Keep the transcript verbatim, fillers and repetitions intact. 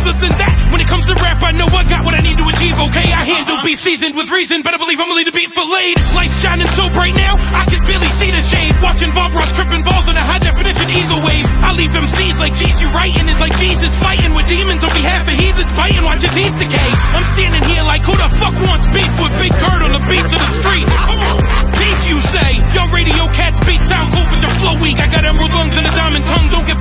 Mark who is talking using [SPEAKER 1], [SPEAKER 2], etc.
[SPEAKER 1] other than that, when it comes to rap, I know I got what I need to achieve, okay? I handle beef seasoned with reason, better believe I'm gonna lead the beat filleted. Lights shining so bright now, I can barely see the shade. Watching Bob Ross tripping balls on a high definition easel wave. I leave M Cs like, geez, you writing is like Jesus fighting with demons on behalf of heathens biting, watch your teeth decay. I'm standing here like, who the fuck wants beef with Big Bird on the beats of the streets? Peace, you say? Your radio cats beat sound cool, but your flow weak. I got emerald lungs and a diamond tongue, don't get